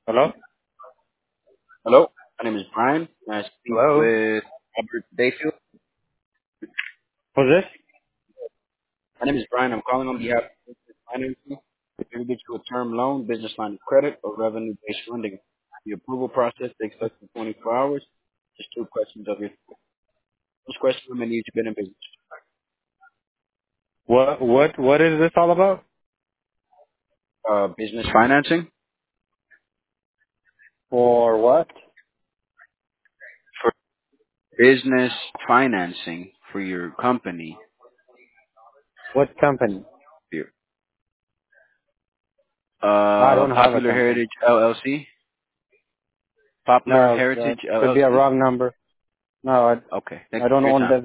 Hello? Hello, my name is Brian. I speak Hello? with Robert Dayfield. Who's this? My name is Brian. I'm calling on behalf of Business Financing. Here to get you a term loan, business line of credit, or revenue-based funding. The approval process takes less than 24 hours. Just two questions of you. First question, how many years you been in business? What is this all about? Business financing? For what? For business financing for your company. What company? Here. I don't have a Popular company. Heritage LLC? Popular No, that Heritage could be a LLC? wrong number. No, Okay, thank I you don't for your own time. that.